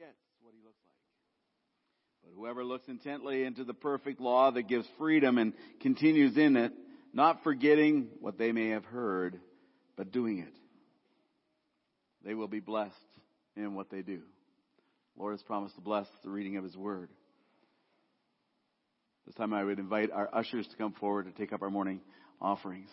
forgets what he looks like. But whoever looks intently into the perfect law that gives freedom and continues in it, not forgetting what they may have heard, but doing it, they will be blessed in what they do. The Lord has promised to bless the reading of His Word. This time I would invite our ushers to come forward to take up our morning offerings.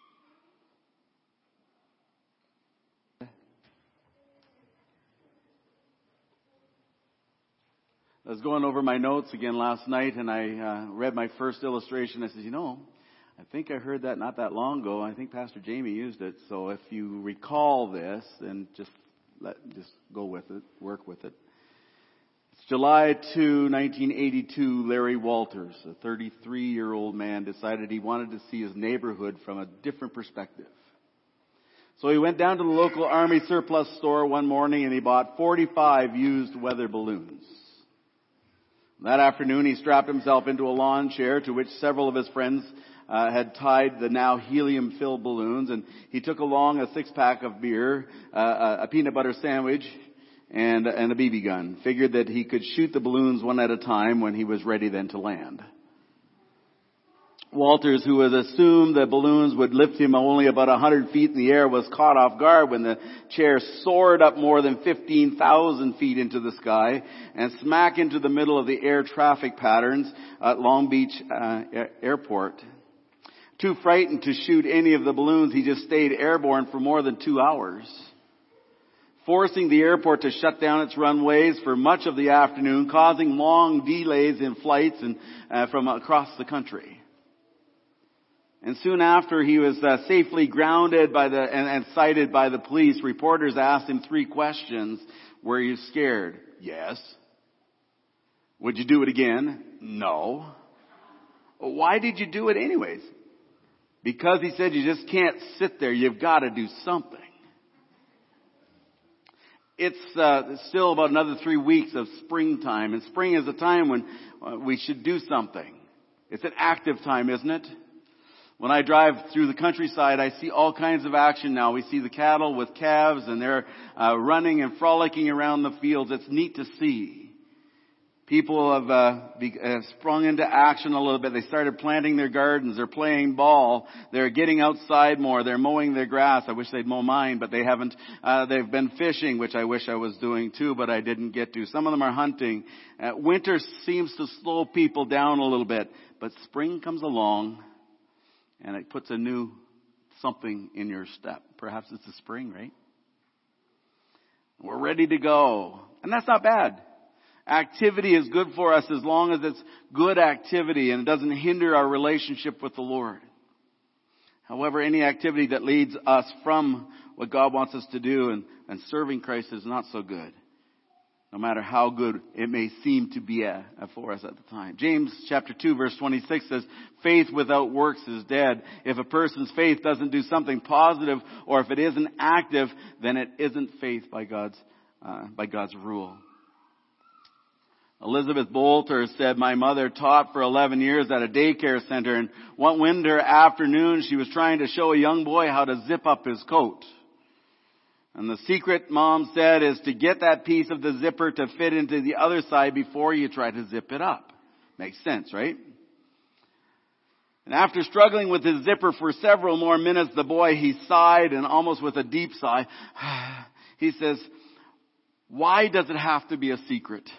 I was going over my notes again last night, and I read my first illustration. I said, I think I heard that not that long ago. I think Pastor Jamie used it. So if you recall this, then just go with it, work with it. It's July 2, 1982. Larry Walters, a 33-year-old man, decided he wanted to see his neighborhood from a different perspective. So he went down to the local Army surplus store one morning and he bought 45 used weather balloons. That afternoon, he strapped himself into a lawn chair to which several of his friends had tied the now helium-filled balloons, and he took along a six-pack of beer, a peanut butter sandwich, and a BB gun. Figured that he could shoot the balloons one at a time when he was ready then to land. Walters, who had assumed the balloons would lift him only about 100 feet in the air, was caught off guard when the chair soared up more than 15,000 feet into the sky and smack into the middle of the air traffic patterns at Long Beach Airport. Too frightened to shoot any of the balloons, he just stayed airborne for more than 2 hours, forcing the airport to shut down its runways for much of the afternoon, causing long delays in flights and from across the country. And soon after he was safely grounded and cited by the police, reporters asked him 3 questions. Were you scared? Yes. Would you do it again? No. Why did you do it anyways? Because, he said, you just can't sit there. You've got to do something. It's still about another 3 weeks of springtime. And spring is a time when we should do something. It's an active time, isn't it? When I drive through the countryside, I see all kinds of action now. We see the cattle with calves, and they're running and frolicking around the fields. It's neat to see. People have sprung into action a little bit. They started planting their gardens. They're playing ball. They're getting outside more. They're mowing their grass. I wish they'd mow mine, but they haven't. They've been fishing, which I wish I was doing too, but I didn't get to. Some of them are hunting. Winter seems to slow people down a little bit, but spring comes along. And it puts a new something in your step. Perhaps it's the spring, right? We're ready to go. And that's not bad. Activity is good for us as long as it's good activity and it doesn't hinder our relationship with the Lord. However, any activity that leads us from what God wants us to do and serving Christ is not so good. No matter how good it may seem to be for us at the time. James chapter 2 verse 26 says, faith without works is dead. If a person's faith doesn't do something positive, or if it isn't active, then it isn't faith by God's rule. Elizabeth Bolter said, my mother taught for 11 years at a daycare center, and one winter afternoon she was trying to show a young boy how to zip up his coat. And the secret, Mom said, is to get that piece of the zipper to fit into the other side before you try to zip it up. Makes sense, right? And after struggling with his zipper for several more minutes, the boy, he sighed, and almost with a deep sigh, he says, why does it have to be a secret?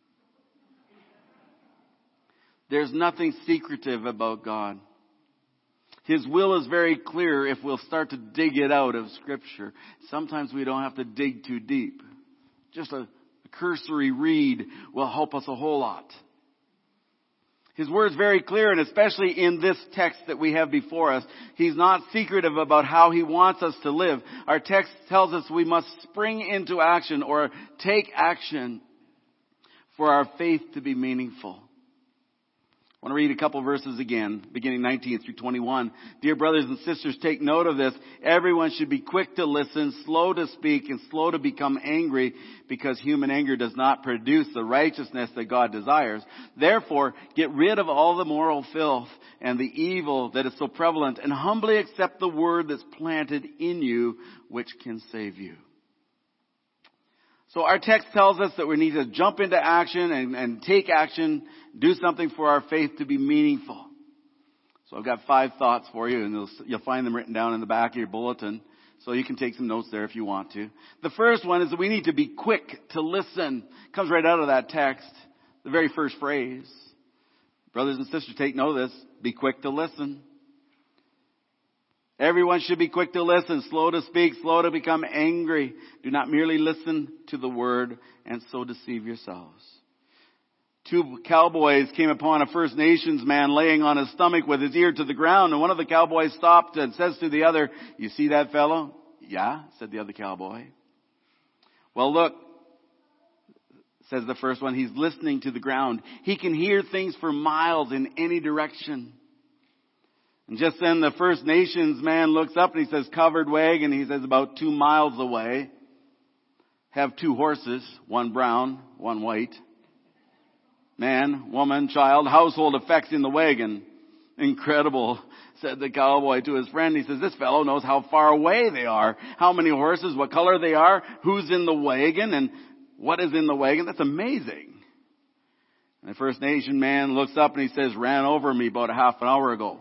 There's nothing secretive about God. His will is very clear if we'll start to dig it out of Scripture. Sometimes we don't have to dig too deep. Just a cursory read will help us a whole lot. His word's very clear, and especially in this text that we have before us, He's not secretive about how He wants us to live. Our text tells us we must spring into action or take action for our faith to be meaningful. I want to read a couple verses again, beginning 19 through 21. Dear brothers and sisters, take note of this. Everyone should be quick to listen, slow to speak, and slow to become angry, because human anger does not produce the righteousness that God desires. Therefore, get rid of all the moral filth and the evil that is so prevalent, and humbly accept the word that's planted in you, which can save you. So our text tells us that we need to jump into action and take action, do something for our faith to be meaningful. So I've got 5 thoughts for you, and you'll find them written down in the back of your bulletin. So you can take some notes there if you want to. The first one is that we need to be quick to listen. It comes right out of that text, the very first phrase. Brothers and sisters, take note of this. Be quick to listen. Everyone should be quick to listen, slow to speak, slow to become angry. Do not merely listen to the word and so deceive yourselves. 2 cowboys came upon a First Nations man laying on his stomach with his ear to the ground, and one of the cowboys stopped and says to the other, "You see that fellow?" "Yeah," said the other cowboy. "Well, look," says the first one, "he's listening to the ground. He can hear things for miles in any direction." And just then the First Nations man looks up and he says, "Covered wagon," he says, "about 2 miles away. Have 2 horses, one brown, one white. Man, woman, child, household effects in the wagon." "Incredible," said the cowboy to his friend. He says, "This fellow knows how far away they are, how many horses, what color they are, who's in the wagon, and what is in the wagon. That's amazing." And the First Nation man looks up and he says, "Ran over me about a half an hour ago."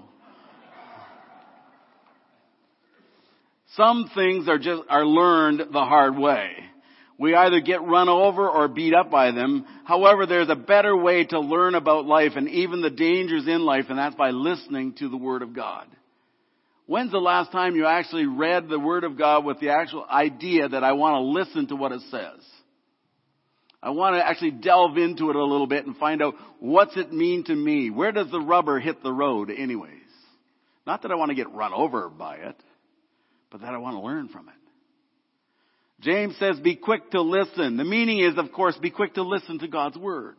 Some things are learned the hard way. We either get run over or beat up by them. However, there's a better way to learn about life and even the dangers in life, and that's by listening to the Word of God. When's the last time you actually read the Word of God with the actual idea that I want to listen to what it says? I want to actually delve into it a little bit and find out, what's it mean to me? Where does the rubber hit the road anyways? Not that I want to get run over by it, but that I want to learn from it. James says, be quick to listen. The meaning is, of course, be quick to listen to God's Word.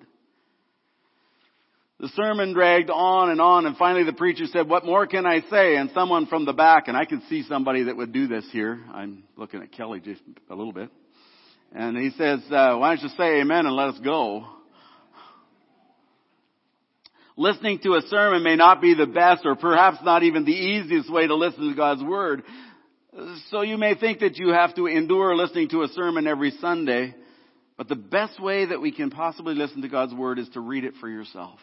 The sermon dragged on, and finally the preacher said, "What more can I say?" And someone from the back, and I can see somebody that would do this here. I'm looking at Kelly just a little bit. And he says, "Why don't you say amen and let us go?" Listening to a sermon may not be the best or perhaps not even the easiest way to listen to God's Word. So you may think that you have to endure listening to a sermon every Sunday, but the best way that we can possibly listen to God's Word is to read it for yourself.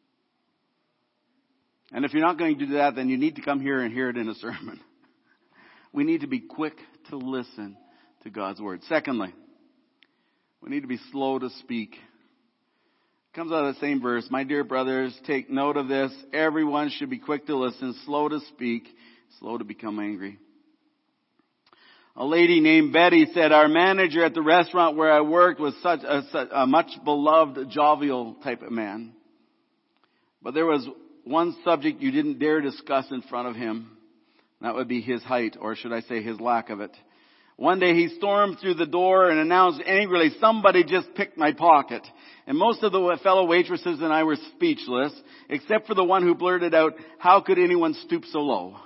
And if you're not going to do that, then you need to come here and hear it in a sermon. We need to be quick to listen to God's Word. Secondly, we need to be slow to speak. It comes out of the same verse. "My dear brothers, take note of this. Everyone should be quick to listen, slow to speak, slow to become angry." A lady named Betty said, "Our manager at the restaurant where I worked was such a much beloved, jovial type of man. But there was one subject you didn't dare discuss in front of him. That would be his height, or should I say his lack of it. One day he stormed through the door and announced angrily, 'Somebody just picked my pocket.' And most of the fellow waitresses and I were speechless, except for the one who blurted out, 'How could anyone stoop so low?'"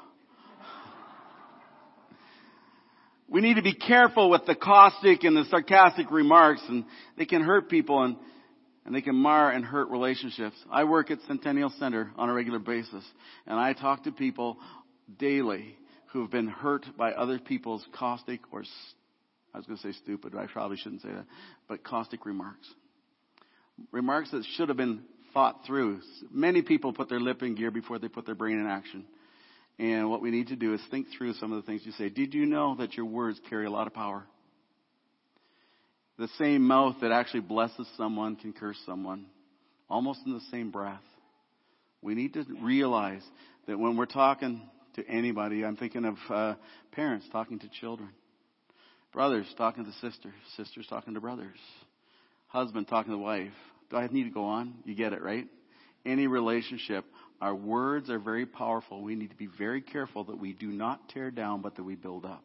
We need to be careful with the caustic and the sarcastic remarks, and they can hurt people and they can mar and hurt relationships. I work at Centennial Center on a regular basis, and I talk to people daily who have been hurt by other people's caustic or, I was going to say stupid, I probably shouldn't say that, but caustic remarks. Remarks that should have been thought through. Many people put their lip in gear before they put their brain in action. And what we need to do is think through some of the things you say. Did you know that your words carry a lot of power? The same mouth that actually blesses someone can curse someone, almost in the same breath. We need to realize that when we're talking to anybody, I'm thinking of parents talking to children, brothers talking to sisters, sisters talking to brothers, husband talking to wife. Do I need to go on? You get it, right? Any relationship. Our words are very powerful. We need to be very careful that we do not tear down, but that we build up.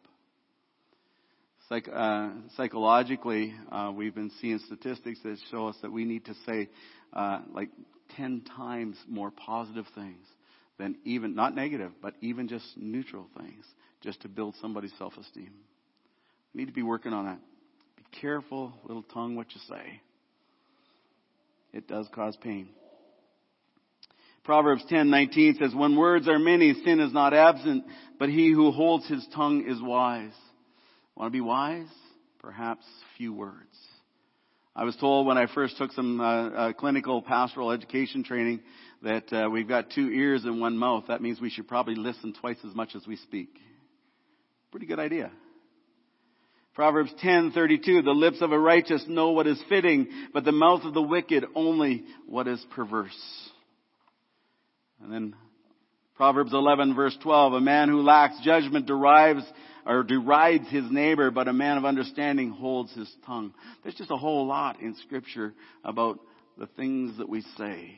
Psychologically, we've been seeing statistics that show us that we need to say like 10 times more positive things than even, not negative, but even just neutral things, just to build somebody's self-esteem. We need to be working on that. Be careful, little tongue, what you say. It does cause pain. Proverbs 10:19 says, "When words are many, sin is not absent, but he who holds his tongue is wise." Want to be wise? perhaps few words. I was told when I first took some clinical pastoral education training that we've got 2 ears and 1 mouth. That means we should probably listen twice as much as we speak. Pretty good idea. Proverbs 10:32, the lips of a righteous know what is fitting, but the mouth of the wicked only what is perverse. And then Proverbs 11 verse 12, a man who lacks judgment derides his neighbor, but a man of understanding holds his tongue. There's just a whole lot in Scripture about the things that we say.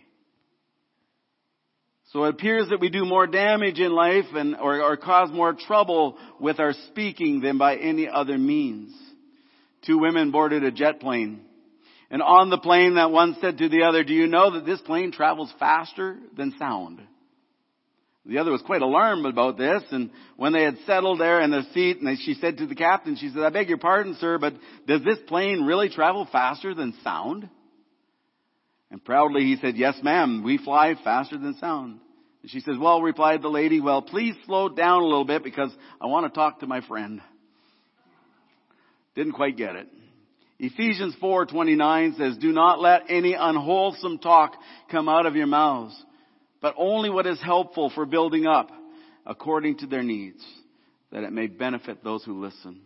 So it appears that we do more damage in life or cause more trouble with our speaking than by any other means. 2 women boarded a jet plane. And on the plane, that one said to the other, do you know that this plane travels faster than sound? The other was quite alarmed about this. And when they had settled there in their seat, and she said to the captain, she said, I beg your pardon, sir, but does this plane really travel faster than sound? And proudly he said, yes, ma'am, we fly faster than sound. And she says, well, replied the lady, well, please slow down a little bit because I want to talk to my friend. Didn't quite get it. Ephesians 4:29 says, do not let any unwholesome talk come out of your mouths, but only what is helpful for building up according to their needs, that it may benefit those who listen.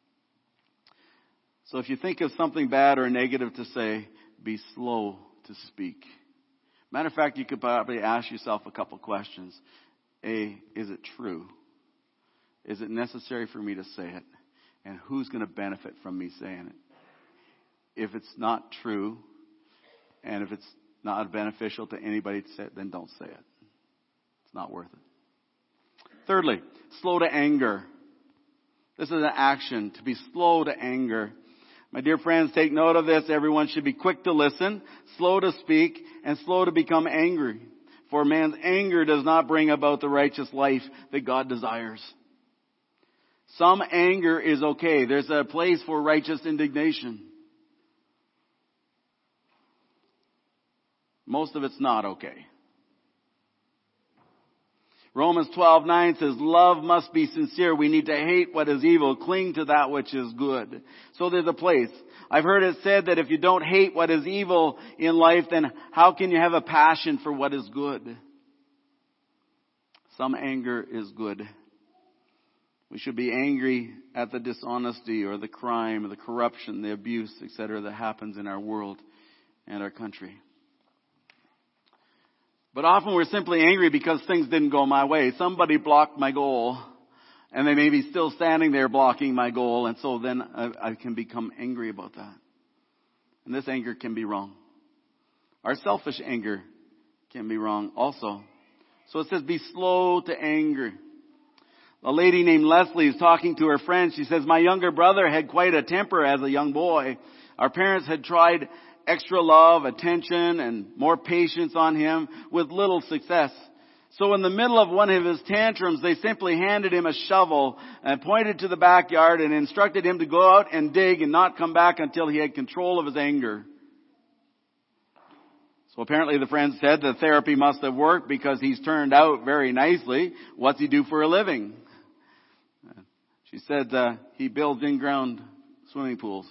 So if you think of something bad or negative to say, be slow to speak. Matter of fact, you could probably ask yourself a couple questions. A, is it true? Is it necessary for me to say it? And who's going to benefit from me saying it? If it's not true, and if it's not beneficial to anybody to say it, then don't say it. It's not worth it. Thirdly, slow to anger. This is an action, to be slow to anger. My dear friends, take note of this. Everyone should be quick to listen, slow to speak, and slow to become angry. For man's anger does not bring about the righteous life that God desires. Some anger is okay. There's a place for righteous indignation. Most of it's not okay. Romans 12:9 says, love must be sincere. We need to hate what is evil, cling to that which is good. So there's a place. I've heard it said that if you don't hate what is evil in life, then how can you have a passion for what is good? Some anger is good. We should be angry at the dishonesty or the crime or the corruption, the abuse, etc. that happens in our world and our country. But often we're simply angry because things didn't go my way. Somebody blocked my goal, and they may be still standing there blocking my goal, and so then I can become angry about that. And this anger can be wrong. Our selfish anger can be wrong also. So it says, be slow to anger. A lady named Leslie is talking to her friend. She says, my younger brother had quite a temper as a young boy. Our parents had tried extra love, attention, and more patience on him with little success. So in the middle of one of his tantrums, they simply handed him a shovel and pointed to the backyard and instructed him to go out and dig and not come back until he had control of his anger. So apparently the friend said the therapy must have worked because he's turned out very nicely. What's he do for a living? She said he builds in-ground swimming pools.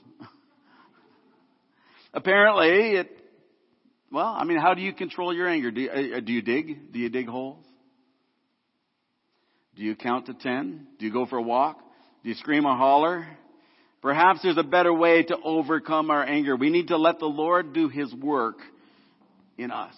Apparently, how do you control your anger? Do you dig? Do you dig holes? Do you count to 10? Do you go for a walk? Do you scream or holler? Perhaps there's a better way to overcome our anger. We need to let the Lord do His work in us.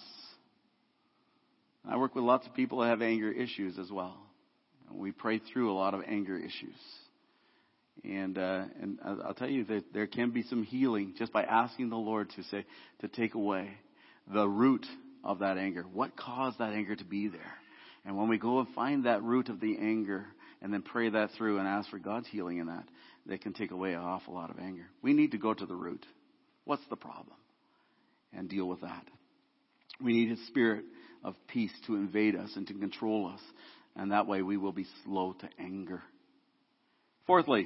I work with lots of people that have anger issues as well. We pray through a lot of anger issues. And I'll tell you that there can be some healing just by asking the Lord to take away the root of that anger. What caused that anger to be there? And when we go and find that root of the anger and then pray that through and ask for God's healing in that, that can take away an awful lot of anger. We need to go to the root. What's the problem? And deal with that. We need His Spirit of peace to invade us and to control us. And that way we will be slow to anger. Fourthly,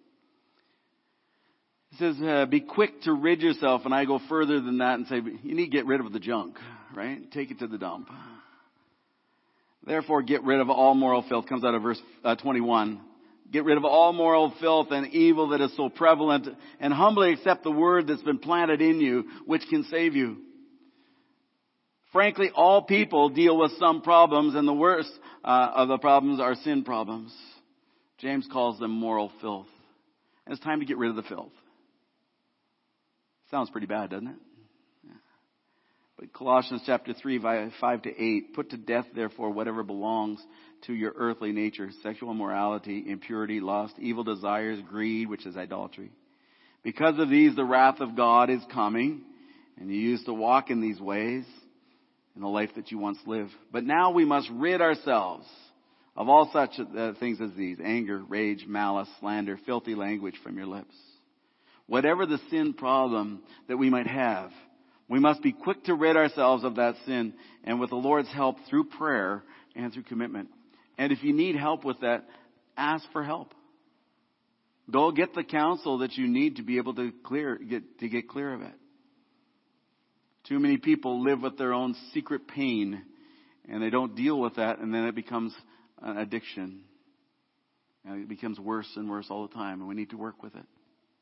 it says, be quick to rid yourself. And I go further than that and say, you need to get rid of the junk, right? Take it to the dump. Therefore, get rid of all moral filth. Comes out of verse 21. Get rid of all moral filth and evil that is so prevalent, and humbly accept the word that's been planted in you, which can save you. Frankly, all people deal with some problems, and the worst of the problems are sin problems. James calls them moral filth. And it's time to get rid of the filth. Sounds pretty bad, doesn't it? Yeah. But Colossians chapter 3, 5 to 8, put to death, therefore, whatever belongs to your earthly nature, sexual immorality, impurity, lust, evil desires, greed, which is idolatry. Because of these, the wrath of God is coming, and you used to walk in these ways in the life that you once lived. But now we must rid ourselves of all such things as these: anger, rage, malice, slander, filthy language from your lips. Whatever the sin problem that we might have, we must be quick to rid ourselves of that sin, and with the Lord's help through prayer and through commitment. And if you need help with that, ask for help. Go get the counsel that you need to be able to get clear of it. Too many people live with their own secret pain, and they don't deal with that, and then it becomes an addiction. And it becomes worse and worse all the time, and we need to work with it.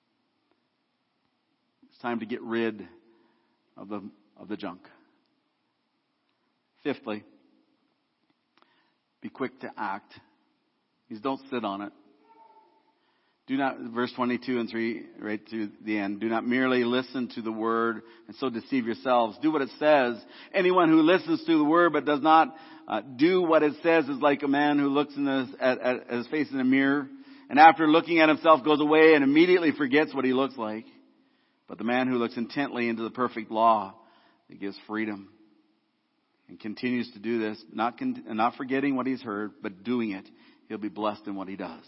It's time to get rid of the junk. Fifthly, be quick to act. Don't sit on it. Do not, verse 22 and 3, right to the end, do not merely listen to the word and so deceive yourselves. Do what it says. Anyone who listens to the word but does not do what it says is like a man who looks at his face in a mirror, and after looking at himself goes away and immediately forgets what he looks like. But the man who looks intently into the perfect law that gives freedom and continues to do this, not forgetting what he's heard, but doing it, he'll be blessed in what he does.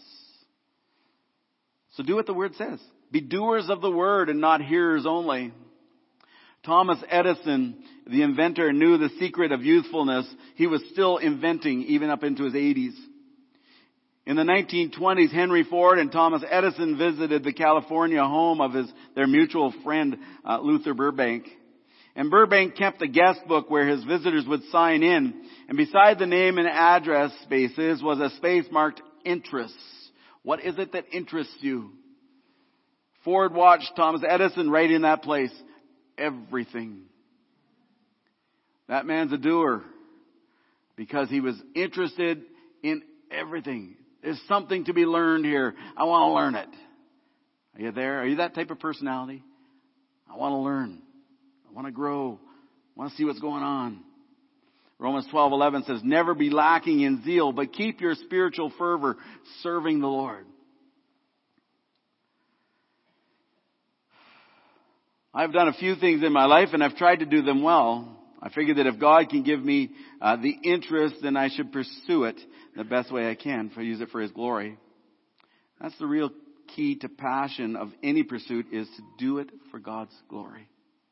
So do what the word says. Be doers of the word and not hearers only. Thomas Edison, the inventor, knew the secret of youthfulness. He was still inventing even up into his 80s. In the 1920s, Henry Ford and Thomas Edison visited the California home of their mutual friend, Luther Burbank. And Burbank kept a guest book where his visitors would sign in. And beside the name and address spaces was a space marked interests. What is it that interests you? Ford watched Thomas Edison write in that place, everything. That man's a doer because he was interested in everything. There's something to be learned here. I want to learn it. Are you there? Are you that type of personality? I want to learn. I want to grow. I want to see what's going on. Romans 12:11 says, never be lacking in zeal, but keep your spiritual fervor serving the Lord. I've done a few things in my life and I've tried to do them well. I figured that if God can give me the interest, then I should pursue it the best way I can, use it for His glory. That's the real key to passion of any pursuit, is to do it for God's glory.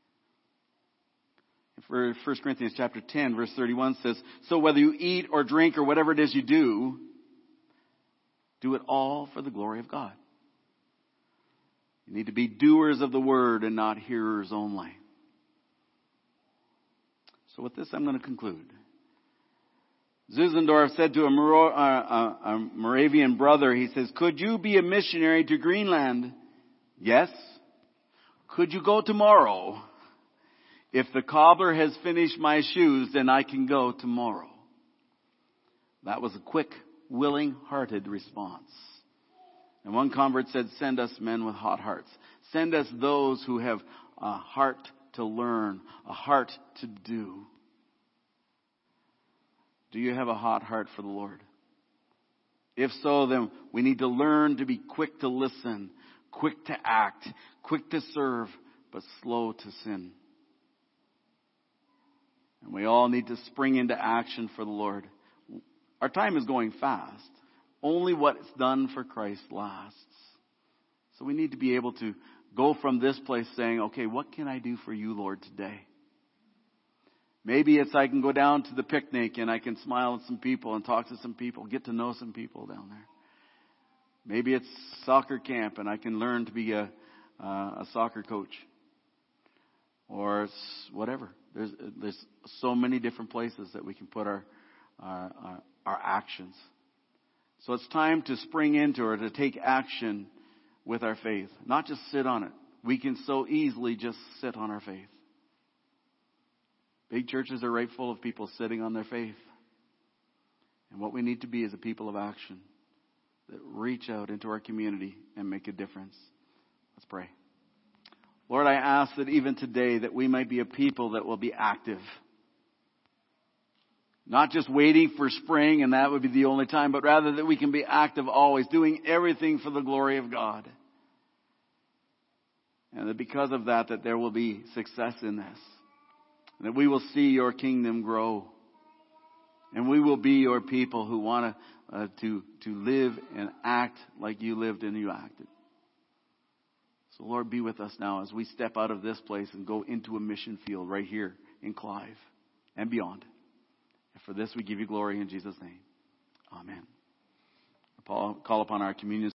For 1 Corinthians chapter 10, verse 31 says, so whether you eat or drink or whatever it is you do it all for the glory of God. You need to be doers of the word and not hearers only. So with this, I'm going to conclude. Zinzendorf said to a Moravian brother, he says, could you be a missionary to Greenland? Yes. Could you go tomorrow? If the cobbler has finished my shoes, then I can go tomorrow. That was a quick, willing-hearted response. And one convert said, send us men with hot hearts. Send us those who have a heart to learn, a heart to do. Do you have a hot heart for the Lord? If so, then we need to learn to be quick to listen, quick to act, quick to serve, but slow to sin. And we all need to spring into action for the Lord. Our time is going fast. Only what's done for Christ lasts. So we need to be able to go from this place saying, okay, what can I do for you, Lord, today? Maybe it's I can go down to the picnic and I can smile at some people and talk to some people, get to know some people down there. Maybe it's soccer camp and I can learn to be a soccer coach. Or it's whatever. There's so many different places that we can put our actions. So it's time to spring into or to take action with our faith. Not just sit on it. We can so easily just sit on our faith. Big churches are right full of people sitting on their faith. And what we need to be is a people of action that reach out into our community and make a difference. Let's pray. Lord, I ask that even today that we might be a people that will be active. Not just waiting for spring and that would be the only time, but rather that we can be active always, doing everything for the glory of God. And that because of that there will be success in this. And that we will see your kingdom grow. And we will be your people who want to live and act like you lived and you acted. So Lord, be with us now as we step out of this place and go into a mission field right here in Clive and beyond. And for this we give you glory in Jesus' name. Amen. Call upon our communion.